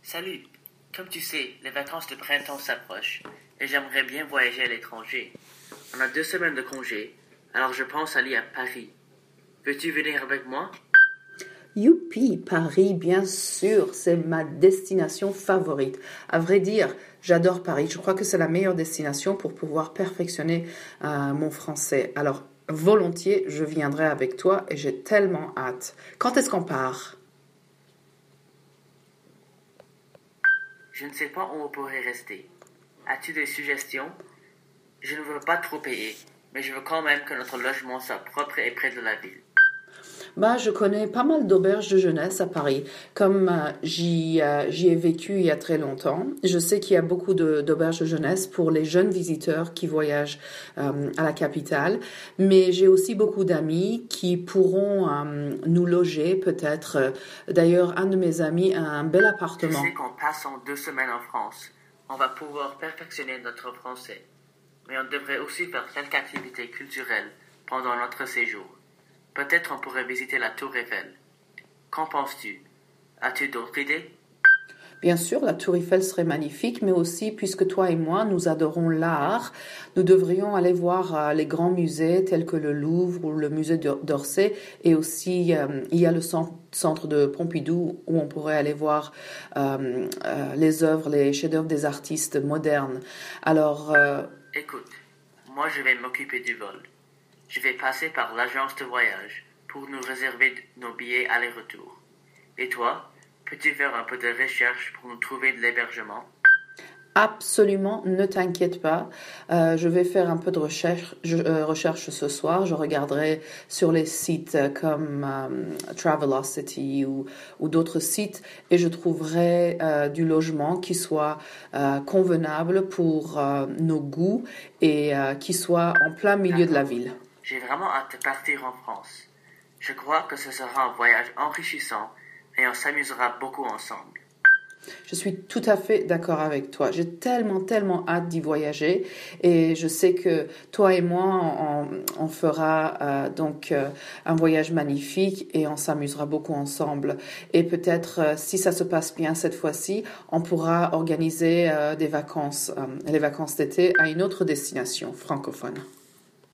Salut, comme tu sais, les vacances de printemps s'approchent et j'aimerais bien voyager à l'étranger. On a 2 semaines de congé, alors je pense aller à Paris. Veux-tu venir avec moi? Youpi, Paris, bien sûr, c'est ma destination favorite. À vrai dire, j'adore Paris. Je crois que c'est la meilleure destination pour pouvoir perfectionner mon français. Alors, volontiers, je viendrai avec toi et j'ai tellement hâte. Quand est-ce qu'on part? Je ne sais pas où on pourrait rester. As-tu des suggestions? Je ne veux pas trop payer, mais je veux quand même que notre logement soit propre et près de la ville. Je connais pas mal d'auberges de jeunesse à Paris. Comme j'y ai vécu il y a très longtemps, je sais qu'il y a beaucoup d'auberges de jeunesse pour les jeunes visiteurs qui voyagent à la capitale. Mais j'ai aussi beaucoup d'amis qui pourront nous loger peut-être. D'ailleurs, un de mes amis a un bel appartement. Je sais qu'en passant 2 semaines en France, on va pouvoir perfectionner notre français. Mais on devrait aussi faire quelques activités culturelles pendant notre séjour. Peut-être on pourrait visiter la Tour Eiffel. Qu'en penses-tu? As-tu d'autres idées? Bien sûr, la Tour Eiffel serait magnifique, mais aussi, puisque toi et moi, nous adorons l'art, nous devrions aller voir les grands musées tels que le Louvre ou le musée d'Orsay. Et aussi, il y a le centre de Pompidou où on pourrait aller voir les œuvres, les chefs-d'œuvre des artistes modernes. Alors, Écoute, moi je vais m'occuper du vol. Je vais passer par l'agence de voyage pour nous réserver nos billets aller-retour. Et toi, peux-tu faire un peu de recherche pour nous trouver de l'hébergement? absolument, ne t'inquiète pas. Je vais faire un peu de recherche ce soir. Je regarderai sur les sites comme Travelocity ou d'autres sites et je trouverai du logement qui soit convenable pour nos goûts et qui soit en plein milieu de la ville. J'ai vraiment hâte de partir en France. Je crois que ce sera un voyage enrichissant et on s'amusera beaucoup ensemble. Je suis tout à fait d'accord avec toi. J'ai tellement hâte d'y voyager et je sais que toi et moi, on fera un voyage magnifique et on s'amusera beaucoup ensemble. Et peut-être, si ça se passe bien cette fois-ci, on pourra organiser des vacances, les vacances d'été à une autre destination francophone.